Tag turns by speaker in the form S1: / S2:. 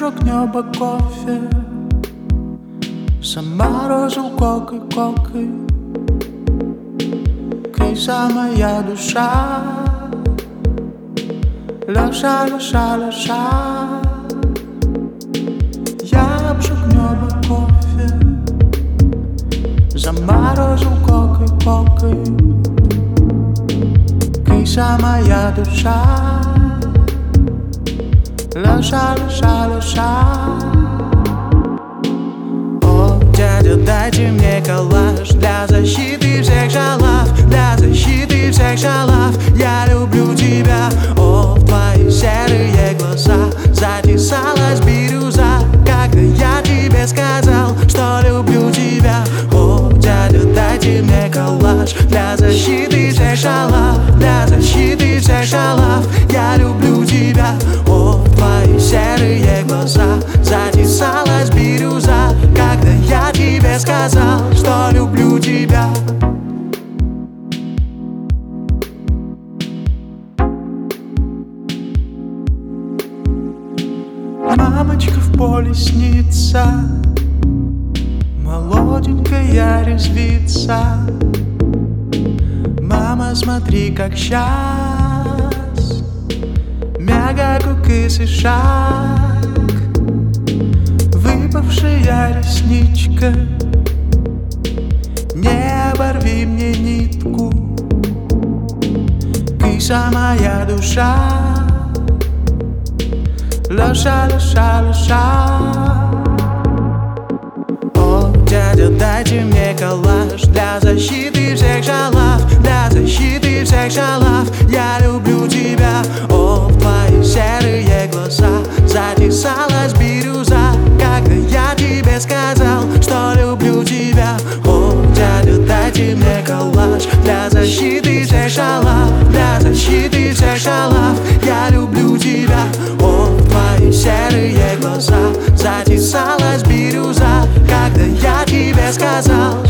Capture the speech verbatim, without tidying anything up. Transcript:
S1: вокруг неба кофе, заморозил кока-колкой. Киса моя душа, леша, леша, леша. Я обжег небо кофе, заморозил кока-колкой. Киса моя душа, леша, леша, леша. О, дядя, дайте мне калаш для защиты всех шалав, для защиты всех шалав. Я люблю тебя. О, в твои серые глаза затесалась бирюза, когда я тебе сказал, что люблю тебя. О, дядя, дайте мне калаш для защиты всех шалав, для защиты всех шалав. Я люблю тебя. О, в твои серые глаза затесалась бирюза, когда я тебе сказал, что люблю тебя. Мамочка в поле снится, молоденькая резвится. Мама, смотри, как сейчас мягок у кисы шаг, выпавшая ресничка. Не оборви мне нитку, киса моя душа, леша, леша, леша. О, дядя, дайте мне калаш для защиты всех шалав, для защиты всех шалав. Я люблю тебя. О, в твои серые глаза затесалась бирюза, когда я тебе сказал, что люблю тебя. О, дядя, дайте мне калаш для защиты всех шалав, для защиты всех шалав. Я люблю тебя. О, в твои серые глаза затесалась бирюза, когда я тебе сказал,